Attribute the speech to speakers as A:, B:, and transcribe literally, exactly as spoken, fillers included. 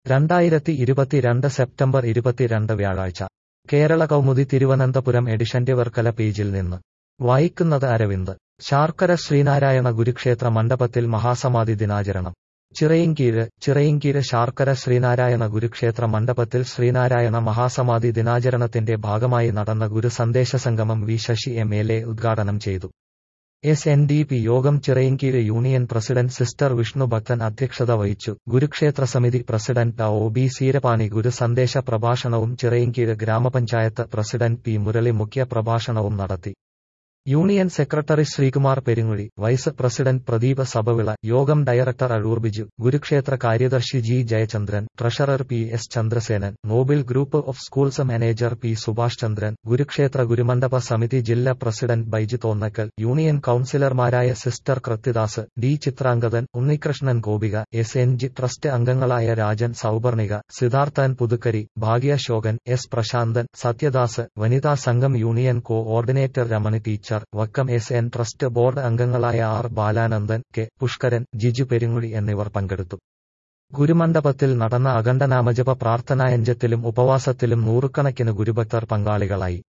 A: രണ്ടായിരത്തി ഇരുപത്തിരണ്ട് സെപ്റ്റംബർ ഇരുപത്തിരണ്ട് വ്യാഴാഴ്ച കേരള കൗമുദി തിരുവനന്തപുരം എഡിഷന്റെ വർക്കല പേജിൽ നിന്ന് വായിക്കുന്നത് അരവിന്ദ്. ശാർക്കര ശ്രീനാരായണ ഗുരുക്ഷേത്ര മണ്ഡപത്തിൽ മഹാസമാധി ദിനാചരണം. ചിറയിൻകീഴ് ചിറയിൻകീഴ് ശാർക്കര ശ്രീനാരായണ ഗുരുക്ഷേത്ര മണ്ഡപത്തിൽ ശ്രീനാരായണ മഹാസമാധി ദിനാചരണത്തിന്റെ ഭാഗമായി നടന്ന ഗുരുസന്ദേശ സംഗമം വി ശശി എം എൽ എ ഉദ്ഘാടനം ചെയ്തു. S N D P Yogam Chirayinkeezhu union president sister Vishnu Bhakthan അധ്യക്ഷത വഹിച്ചു. ഗുരുക്ഷേത്ര സമിതി പ്രസിഡന്റ് ഒ ബി സീരപാണി ഗുരുസന്ദേശ പ്രഭാഷണവും ചിറയിൻകീഴ് ഗ്രാമപഞ്ചായത്ത് പ്രസിഡന്റ് പി മുരളി മുഖ്യ പ്രഭാഷണവും നടത്തി. Union secretary Sreekumar Perunguzhi, vice president Pradeep Sabavila, Yogam director Azhoor Biju, Gurukshetra കാര്യദർശി G Jayachandran, treasurer P S Chandrasenan, noble group of schools manager P Subhash Chandran, Gurukshetra ഗുരുമണ്ഡപ സമിതി ജില്ലാ പ്രസിഡന്റ് ബൈജു തോന്നക്കൽ, യൂണിയൻ കൌൺസിലർമാരായ sister Krithyadas, D Chithrangathan, Unnikrishnan Gopika, S N G trust അംഗങ്ങളായ രാജൻ സൗപർണിക, സിദ്ധാർത്ഥൻ പുതുക്കരി, ഭാഗ്യശോകൻ, എസ് പ്രശാന്തൻ, സത്യദാസ്, വനിതാ സംഘം union coordinator Ramani teacher, Vakkom S N trust board അംഗങ്ങളായ R Balanandan, K Pushkaran, Jiju Perunguzhi എന്നിവർ പങ്കെടുത്തു. ഗുരുമണ്ഡപത്തിൽ നടന്ന അഖണ്ഡനാമജപ പ്രാർത്ഥനായജ്ഞത്തിലും ഉപവാസത്തിലും നൂറുകണക്കിന് ഗുരുഭക്തർ പങ്കാളികളായി.